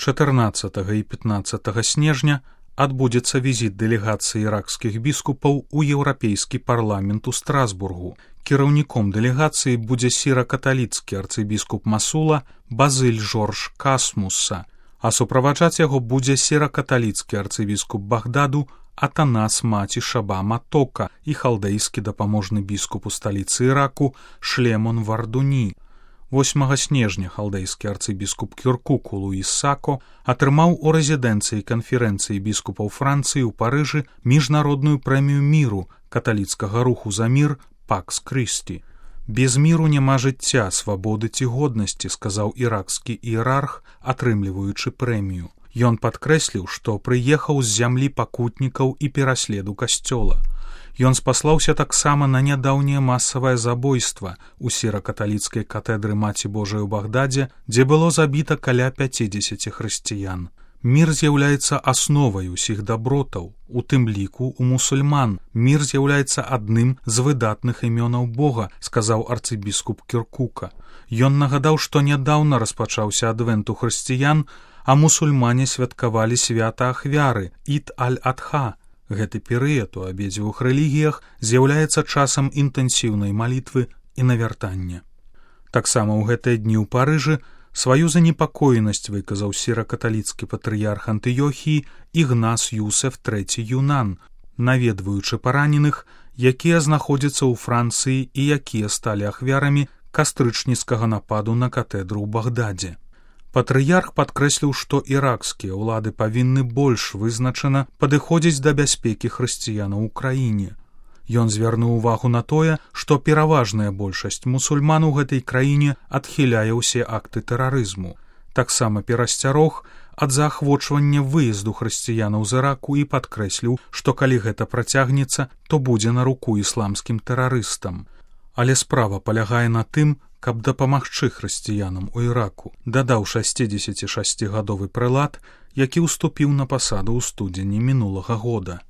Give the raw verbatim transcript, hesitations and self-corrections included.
чатырнаццатага і пятнаццатага снежня адбудзецца візіт дэлегацыі іракскіх біскупаў у еўрапейскі парламент у Страсбургу. Кіраўніком дэлегацыі будзе сіра-каталіцкі арцыбіскуп Масула Базыль Жорж Касмуса, а суправаджаць яго будзе сіра-каталіцкі арцыбіскуп Багдаду Атанас Маці Шаба Матока і халдэйскі дапаможны біскуп у сталіцы Іраку Шлемон Вардуні. восьмага снежня халдэйскі арцыбіскуп Кіркуку Луіс Сако атрымаў у рэзідэнцыі канферэнцыі біскупаў Францыі ў Парыжы міжнародную прэмію міру каталіцкага руху за мір Пакс Крісті. «Без міру няма жыцця, свабоды ці годнасці», сказаў іракскі іерарх, атрымліваючы прэмію. Ён падкрэсліў, што прыехаў з зямлі пакутнікаў і пераследу касцёла. Ён спаслаўся таксама на нядаўняе масавае забойства ў сіра-каталіцкай катэдры Маці Божай у Багдадзе, дзе было забіта каля пяцідзесяці хрысціян. Мір з'яўляецца асновай усіх дабротаў, у тым ліку у мусульман. Мір з'яўляецца адным з выдатных імёнаў Бога, сказаў арцыбіскуп Кіркука. Ён нагадаў, што нядаўна распачаўся адвент у хрысціян, а мусульмане святкавалі свята ахвяры Ід аль-Адха. Гэты перыяд у абедзвюх рэлігіях з'яўляецца часам інтэнсіўнай малітвы і навяртання. Таксама ў гэтыя дні ў Парыжы сваю занепакоенасць выказаў сіра-каталіцкі патрыярх Антыёхіі Ігнас Юсеф трэці Юнан, наведваючы параненых, якія знаходзяцца ў Францыі і якія сталі ахвярамі кастрычніцкага нападу на катэдру ў Багдадзе. Патрыярх падкрэсліў, што іракскія ўлады павінны больш вызначана падыходзіць да бяспекі хрысціянаў у краіне. Ён звярнуў увагу на тое, што пераважная большасць мусульман у гэтай краіне адхіляе ўсе акты тэрарызму. Таксама перасцярог ад заахвочвання выезду хрысціянаў з Іраку і падкрэсліў, што калі гэта працягнецца, то будзе на руку ісламскім тэрарыстам. Але справа палягае на тым, каб дапамагчы хрысціянам у Іраку, дадаў шасцідзесяцішасцігадовы прэлат, які ўступіў на пасаду ў студзені мінулага года.